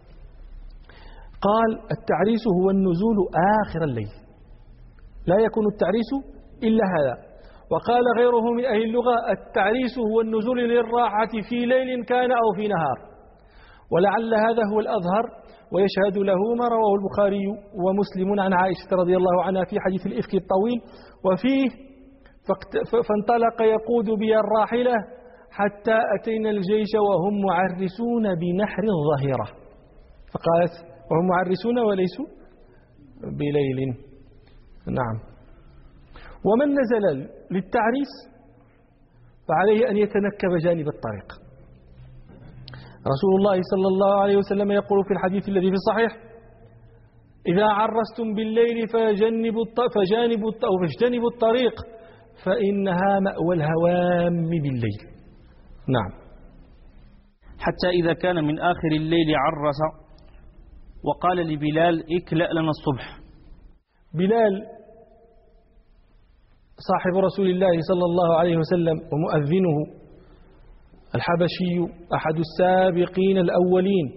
قال التعريس هو النزول آخر الليل، لا يكون التعريس إلا هذا. وقال غيره من أهل اللغة: التعريس هو النزول للراحة في ليل كان أو في نهار، ولعل هذا هو الأظهر، ويشهد له ما رواه البخاري ومسلم عن عائشة رضي الله عنها في حديث الإفك الطويل، وفيه: فانطلق يقود بي الراحلة حتى أتينا الجيش وهم معرسون بنحر الظهيرة، فقالت: وهم معرسون وليسوا بليل. نعم. ومن نزل للتعريس فعليه أن يتنكب جانب الطريق. رسول الله صلى الله عليه وسلم يقول في الحديث الذي في الصحيح: إذا عرستم بالليل فاجتنبوا الطريق فإنها مأوى الهوام بالليل. نعم. حتى إذا كان من آخر الليل عرس وقال لبلال: اكلأ لنا الصبح. بلال صاحب رسول الله صلى الله عليه وسلم ومؤذنه الحبشي، أحد السابقين الأولين،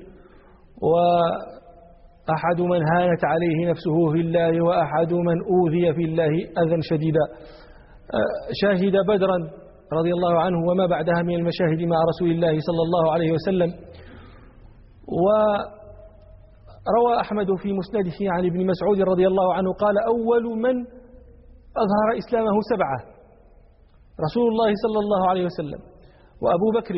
وأحد من هانت عليه نفسه في الله، وأحد من أوذي في الله أذى شديدا، شاهد بدرا رضي الله عنه وما بعدها من المشاهد مع رسول الله صلى الله عليه وسلم. وروى أحمد في مسنده عن ابن مسعود رضي الله عنه قال: أول من أظهر إسلامه 7: رسول الله صلى الله عليه وسلم، وأبو بكر،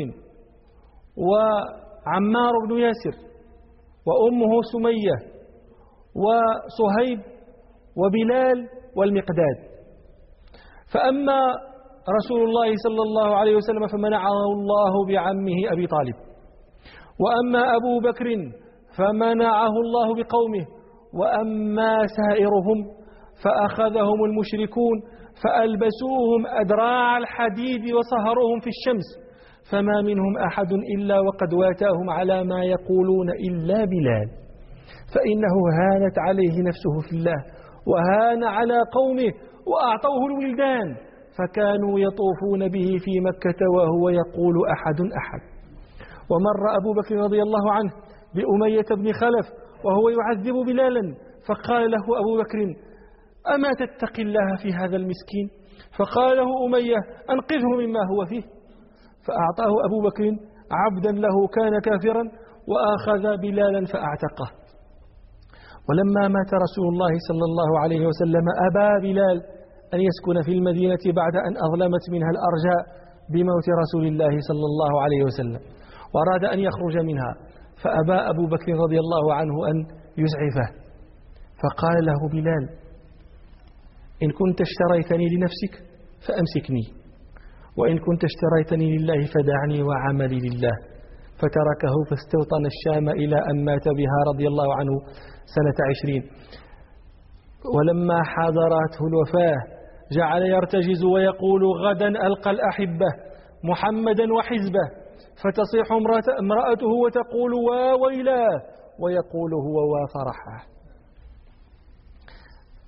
وعمار بن ياسر، وأمه سمية، وصهيب، وبلال، والمقداد. فأما رسول الله صلى الله عليه وسلم فمنعه الله بعمه أبي طالب، وأما أبو بكر فمنعه الله بقومه، وأما سائرهم فأخذهم المشركون فألبسوهم أدراع الحديد وصهروهم في الشمس، فما منهم أحد إلا وقد واتاهم على ما يقولون إلا بلال، فإنه هانت عليه نفسه في الله وهان على قومه، وأعطوه الولدان فكانوا يطوفون به في مكة وهو يقول أحد أحد. ومر أبو بكر رضي الله عنه بأمية بن خلف وهو يعذب بلالا، فقال له أبو بكر: أما تتقي الله في هذا المسكين؟ فقال له أمية: أنقذه مما هو فيه. فأعطاه أبو بكر عبدا له كان كافرا، وأخذ بلالا فأعتقه. ولما مات رسول الله صلى الله عليه وسلم أبى بلال أن يسكن في المدينة بعد أن أظلمت منها الأرجاء بموت رسول الله صلى الله عليه وسلم، وأراد أن يخرج منها، فأبى أبو بكر رضي الله عنه أن يسعفه، فقال له بلال: إن كنت اشتريتني لنفسك فأمسكني، وإن كنت اشتريتني لله فدعني وعملي لله. فتركه فاستوطن الشام إلى أن مات بها رضي الله عنه سنة 20. ولما حضرته الوفاة جعل يرتجز ويقول: غدا ألقى الأحبة محمدا وحزبه، فتصيح امرأته وتقول: واويلاه، ويقول هو وفرحه.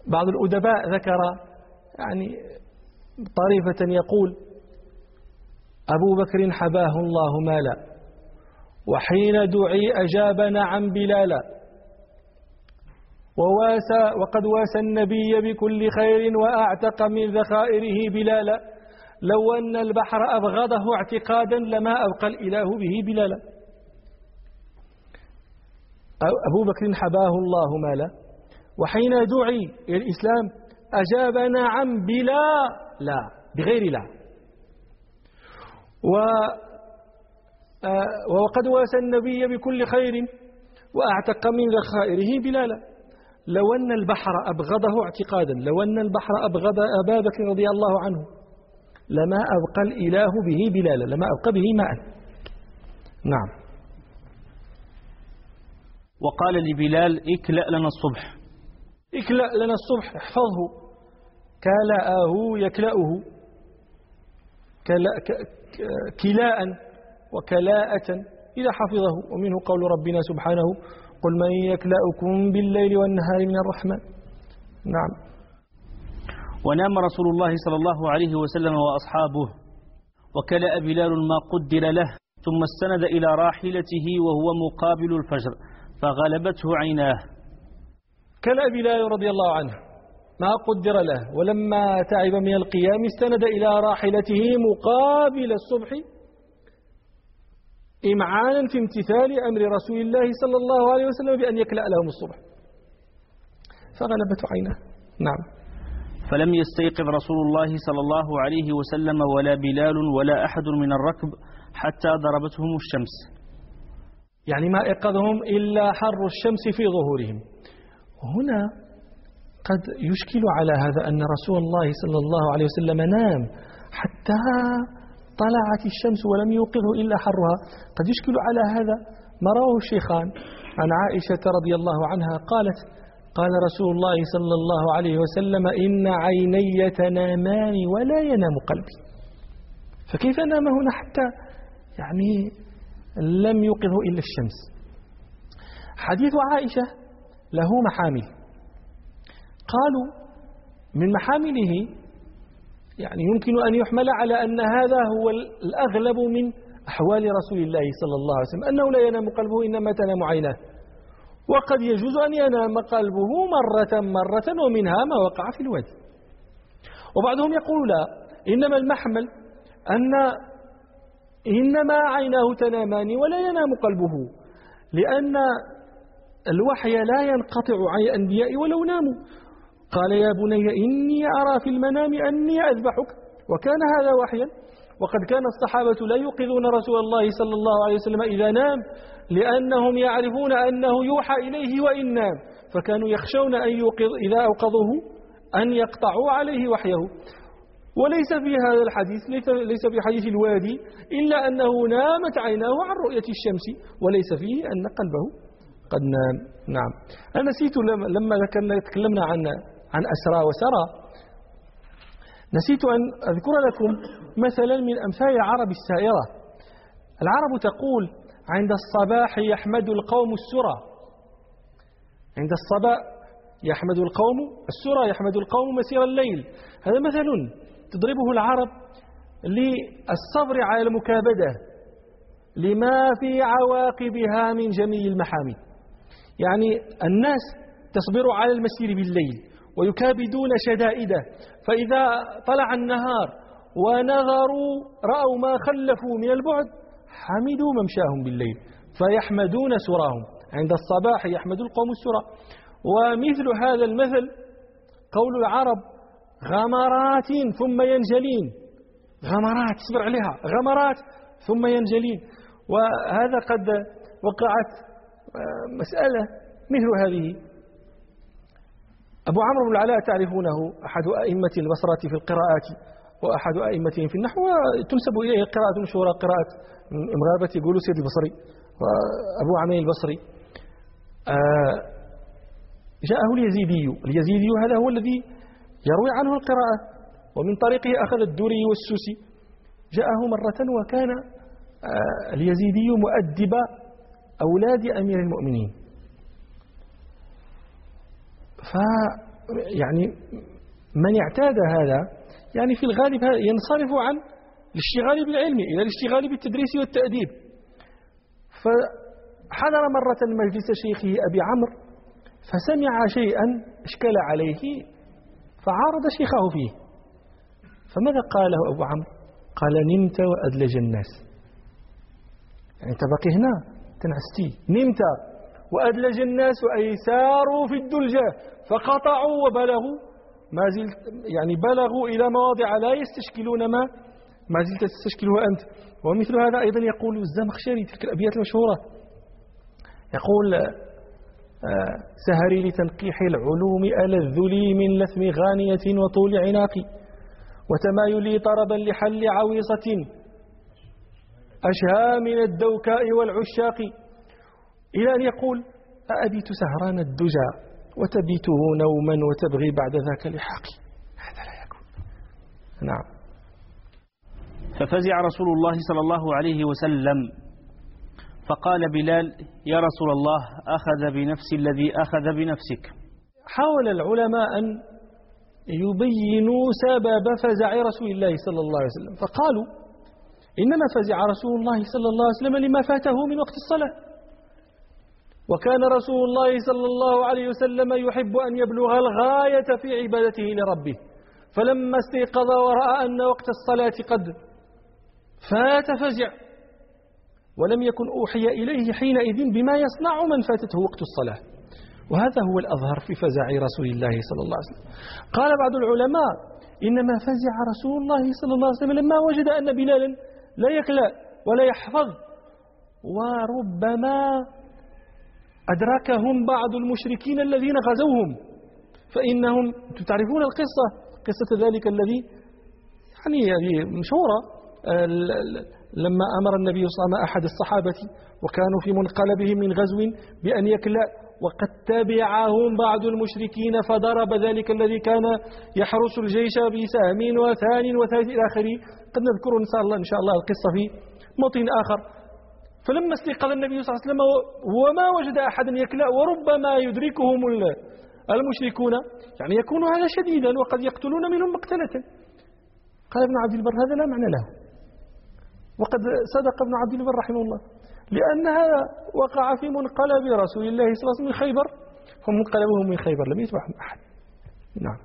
بعض الأدباء ذكر يعني طريفة يقول: أبو بكر حباه الله مالا، وحين دعي أجاب نعم بلالا، وقد واسى النبي بكل خير وأعتق من ذخائره بلالا، لو أن البحر أبغضه اعتقادا لما أبقى الإله به بلالا. أبو بكر حباه الله مالا، وحين دعي إلى الإسلام أجاب نعم بلا لا، بغير لا. وقد واسى النبي بكل خير وأعتق من ذخائره بلالا، لو أن البحر أبغضه اعتقادا، لو أن البحر أبغض أبا بكر رضي الله عنه لما أبقى الإله به بلالا، لما أبقى به ماء. نعم. وقال لبلال: اكلأ لنا الصبح. اكلأ لنا الصبح، احفظه. كلأه يكلأه، كلاء وكلاءة إذا حفظه. ومنه قول ربنا سبحانه: قل من يكلأكم بالليل والنهار من الرحمن. نعم. ونام رسول الله صلى الله عليه وسلم وأصحابه، وكلأ بلال ما قدر له، ثم استند إلى راحلته وهو مقابل الفجر فغلبته عيناه. كلأ بلال رضي الله عنه ما قدر له، ولما تعب من القيام استند إلى راحلته مقابل الصبح إمعانا في امتثال أمر رسول الله صلى الله عليه وسلم بأن يكلأ لهم الصبح، فغلبته عيناه. نعم. فلم يستيقظ رسول الله صلى الله عليه وسلم ولا بلال ولا أحد من الركب حتى ضربتهم الشمس، يعني ما إيقظهم إلا حر الشمس في ظهورهم. وهنا قد يشكل على هذا أن رسول الله صلى الله عليه وسلم نام حتى طلعت الشمس ولم يوقظه إلا حرها. قد يشكل على هذا ما رواه الشيخان عن عائشة رضي الله عنها قالت: قال رسول الله صلى الله عليه وسلم: إن عيني تنامان ولا ينام قلبي. فكيف نام هنا حتى يعني لم يوقظه إلا الشمس؟ حديث عائشة له محامل، قالوا من محامله يعني يمكن أن يحمل على أن هذا هو الأغلب من أحوال رسول الله صلى الله عليه وسلم، أنه لا ينام قلبه إنما تنام عيناه، وقد يجوز أن ينام قلبه مرة ومنها ما وقع في الوادي. وبعضهم يقول لا، إنما المحمل أن إنما عيناه تنامان ولا ينام قلبه، لأن الوحي لا ينقطع عن الأنبياء ولو ناموا. قال: يا بني إني أرى في المنام أني أذبحك، وكان هذا وحيا. وقد كان الصحابة لا يوقظون رسول الله صلى الله عليه وسلم إذا نام، لأنهم يعرفون أنه يوحى إليه وإن نام، فكانوا يخشون أن إذا أوقظوه أن يقطعوا عليه وحيه. وليس في هذا الحديث، ليس في حديث الوادي، إلا أنه نامت عيناه عن رؤية الشمس، وليس فيه أن قلبه قد نام. نعم. أنا نسيت لما تكلمنا عن أسرى وسرى، نسيت أن أذكر لكم مثلا من أمثال العرب السائرة. العرب تقول: عند الصباح يحمد القوم السرى. عند الصباح يحمد القوم السرى، يحمد القوم مسير الليل. هذا مثل تضربه العرب للصبر على المكابدة لما في عواقبها من جميع المحامد. يعني الناس تصبر على المسير بالليل ويكابدون شدائده، فإذا طلع النهار ونظروا رأوا ما خلفوا من البعد حمدوا ممشاهم بالليل فيحمدون سراهم. عند الصباح يحمد القوم السرى. ومثل هذا المثل قول العرب: غمرات ثم ينجلين. غمرات تصبر عليها، غمرات ثم ينجلين. وهذا قد وقعت مسألة مثل هذه. أبو عمرو بن العلاء تعرفونه، أحد أئمة البصرة في القراءات وأحد أئمتهم في النحو، تنسب إليه قراءة مشهورة، قراءة مغاربة يقولوا سيد البصري وأبو عمين البصري. جاءه اليزيدي هذا هو الذي يروي عنه القراءة، ومن طريقه أخذ الدوري والسوسي. جاءه مرة وكان اليزيدي مؤدب أولاد أمير المؤمنين، يعني من اعتاد هذا يعني في الغالب ينصرف عن الاشتغال بالعلم إلى الاشتغال بالتدريس والتأديب. فحضر مرة مجلس شيخه أبي عمرو فسمع شيئا اشكل عليه فعارض شيخه فيه. فماذا قاله أبو عمرو؟ قال: نمت وأدلج الناس. يعني انت باقي هنا تنعستي، نمت وأدلج الناس أي ساروا في الدلجة فقطعوا وبلغوا ما زلت يعني بلغوا إلى مواضع لا يستشكلون ما زلت تستشكله أنت. ومثل هذا أيضا يقول الزمخشري تلك الأبيات المشهورة، يقول: سهري لتنقيح العلوم ألذ لي من لثم غانية وطول عناقي وتمايلي طربا لحل عويصة أشهى من الدوكاء والعشاق، إلى أن يقول: أأبيت سهران الدجى وتبيته نوما وتبغي بعد ذاك لحاقي. هذا لا يكون. نعم. ففزع رسول الله صلى الله عليه وسلم فقال بلال: يا رسول الله أخذ بنفسي الذي أخذ بنفسك. حاول العلماء أن يبينوا سبب فزع رسول الله صلى الله عليه وسلم، فقالوا: إنما فزع رسول الله صلى الله عليه وسلم لما فاته من وقت الصلاة، وكان رسول الله صلى الله عليه وسلم يحب أن يبلغ الغاية في عبادته لربه، فلما استيقظ ورأى أن وقت الصلاة قد فات فزع، ولم يكن أوحي إليه حينئذ بما يصنع من فاتته وقت الصلاة. وهذا هو الأظهر في فزع رسول الله صلى الله عليه وسلم. قال بعض العلماء: إنما فزع رسول الله صلى الله عليه وسلم لما وجد أن بلالا لا يكلأ ولا يحفظ، وربما أدركهم بعض المشركين الذين غزوهم، فإنهم تعرفون القصة، قصة ذلك الذي يعني مشهورة، لما أمر النبي صلى الله عليه وسلم أحد الصحابة وكانوا في منقلبهم من غزو بأن يكلأ، وقد تبعهم بعض المشركين فضرب ذلك الذي كان يحرس الجيش بسهم وثان وثالث إلى آخره. قد نذكر إن شاء الله القصة في موطن آخر. فلما استيقظ النبي صلى الله عليه وسلم وما وجد أحدا يكلأ، وربما يدركهم المشركون، يعني يكون هذا شديدا وقد يقتلون منهم مقتلة. قال ابن عبد البر: هذا لا معنى له. وقد صدق ابن عبد البر رحمه الله، لأن هذا وقع في منقلب رسول الله صلى الله عليه وسلم من خيبر، فمنقلبهم من خيبر لم يتبعهم أحد. نعم.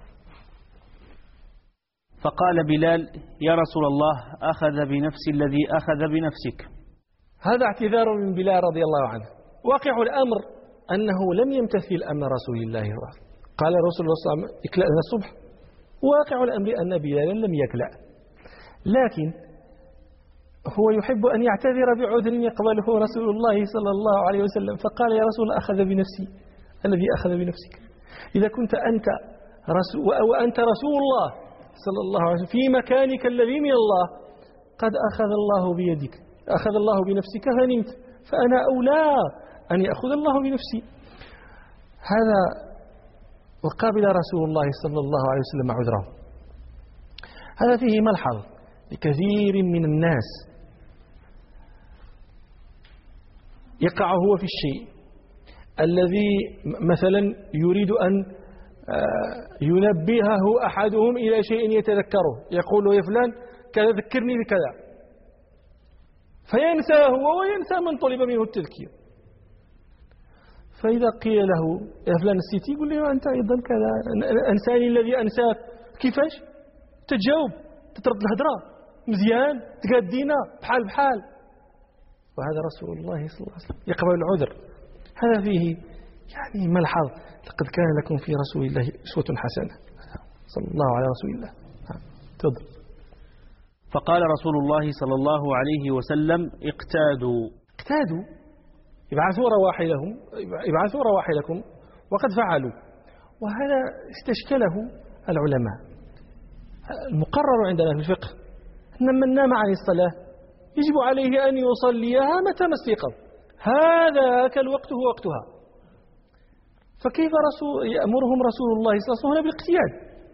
فقال بلال: يا رسول الله أخذ بنفسي الذي أخذ بنفسك. هذا اعتذار من بلال رضي الله عنه. واقع الأمر أنه لم يمتثل أمر رسول الله. قال رسول الله صلى الله عليه وسلم: اكلأ لنا الصبح. واقع الأمر أن بلالا لم يكلأ، لكن هو يحب أن يعتذر بعذر يقبله رسول الله صلى الله عليه وسلم، فقال: يا رسول الله أخذ بنفسي الذي أخذ بنفسك. إذا كنت أنت وأنت رسول الله صلى الله عليه وسلم في مكانك الذي من الله، قد أخذ الله بيدك، أخذ الله بنفسك فنمت، فأنا أولى أن يأخذ الله بنفسي. هذا وقابل رسول الله صلى الله عليه وسلم عذره. هذا فيه ملحظ لكثير من الناس، يقع هو في الشيء الذي مثلا يريد أن ينبهه أحدهم إلى شيء يتذكره، يقول: يا فلان كذا ذكرني بكذا، فينسى هو وينسى من طلب منه التذكير. فإذا قيل له: يا فلان نسيتي؟ يقول له: أنت أيضا كذا، أنساني الذي أنساك. كيفاش تجاوب؟ تترد الهدرة مزيان، تقادينا بحال. وهذا رسول الله صلى الله عليه وسلم يقبل العذر. هذا فيه يعني ملحظ: لقد كان لكم في رسول الله أسوة حسنة. صلى الله على رسول الله. تفضل. فقال رسول الله صلى الله عليه وسلم: اقتادوا. ابعثوا رواحلكم، وقد فعلوا. وهذا استشكله العلماء. المقرر عندنا في الفقه أن من نام عن الصلاة يجب عليه أن يصليها متى ما استيقظ، هذاك الوقت هو وقتها. فكيف يأمرهم رسول الله صلى الله عليه وسلم بالاقتياد؟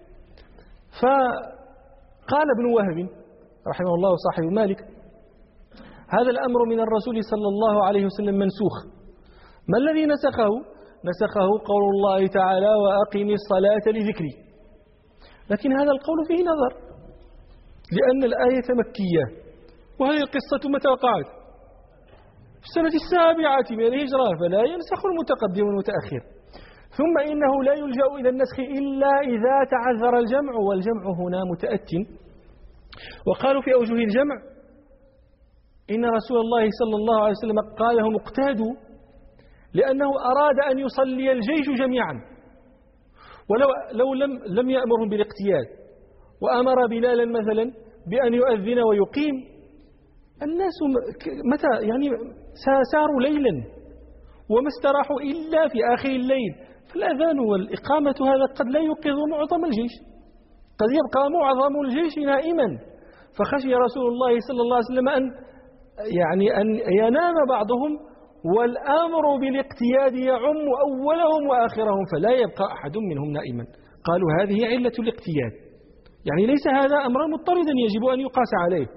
فقال ابن وهب رحمه الله صاحب مالك: هذا الأمر من الرسول صلى الله عليه وسلم منسوخ. ما الذي نسخه؟ نسخه قول الله تعالى وأقم الصلاة لذكري. لكن هذا القول فيه نظر، لأن الآية مكية، وهذه القصة متى وقعت؟ في السنة 7 من الهجرة، فلا ينسخ المتقدم والمتأخر. ثم إنه لا يلجأ إلى النسخ إلا إذا تعذر الجمع، والجمع هنا متأت. وقالوا في أوجه الجمع إن رسول الله صلى الله عليه وسلم قال لهم اقتادوا، لأنه أراد أن يصلي الجيش جميعا، ولو لم يأمرهم بالاقتياد وأمر بلالا مثلا بأن يؤذن ويقيم، الناس متى يعني ساروا ليلا وما استراحوا إلا في آخر الليل، فالأذان والإقامة هذا قد لا يوقظ معظم الجيش، قد يبقى معظم الجيش نائما. فخشي رسول الله صلى الله عليه وسلم أن ينام بعضهم، والأمر بالاقتياد يعم أولهم وآخرهم، فلا يبقى أحد منهم نائما. قالوا هذه علة الاقتياد، يعني ليس هذا أمرا مضطردا يجب أن يقاس عليه.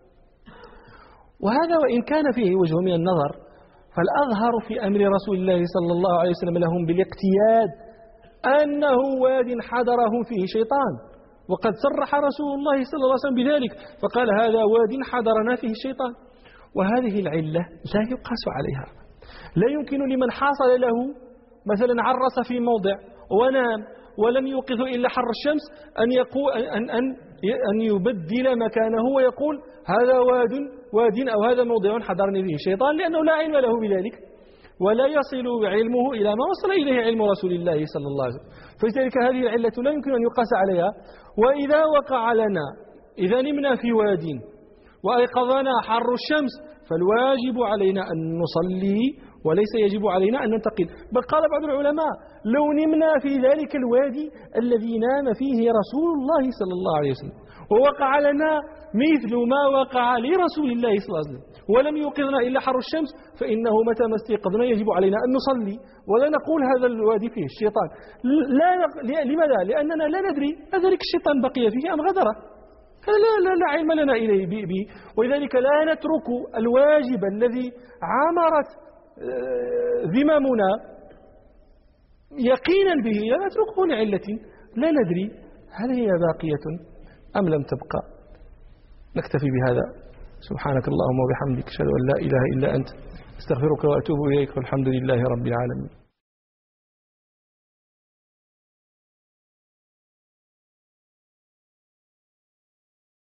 وهذا وإن كان فيه وجه من النظر، فالأظهر في أمر رسول الله صلى الله عليه وسلم لهم بالاقتياد أنه واد حضرهم فيه شيطان، وقد صرح رسول الله صلى الله عليه وسلم بذلك، فقال هذا واد حضرنا فيه الشيطان. وهذه العلة لا يقاس عليها. لا يمكن لمن حصل له مثلا عرس في موضع ونام ولم يوقظه إلا حر الشمس أن يبدل مكانه ويقول هذا واد أو هذا موضع حضرني فيه الشيطان، لأنه لا علم له بذلك، ولا يصل علمه إلى ما وصل إليه علم رسول الله صلى الله عليه وسلم. فلذلك هذه العلة لا يمكن أن يقاس عليها. وإذا وقع لنا، إذا نمنا في واد وأيقظنا حر الشمس، فالواجب علينا أن نصلي وليس يجب علينا أن ننتقل. بل قال بعض العلماء لو نمنا في ذلك الوادي الذي نام فيه رسول الله صلى الله عليه وسلم ووقع لنا مثل ما وقع لرسول الله صلى الله عليه وسلم ولم يوقظنا إلا حر الشمس، فإنه متى ما استيقظنا يجب علينا أن نصلي، ولا نقول هذا الوادي فيه الشيطان. لماذا؟ لأننا لا ندري أذلك الشيطان بقي فيه أم غدره، هذا لا علم لنا إليه به. ولذلك لا نترك الواجب الذي عمرت ذممنا يقينا به، لا نتركه لعلة لا ندري هل هي باقية أم لم تبقى. نكتفي بهذا. سبحانك اللهم وبحمدك، أشهد أن لا إله إلا أنت، استغفرك وأتوب إليك، والحمد لله رب العالمين.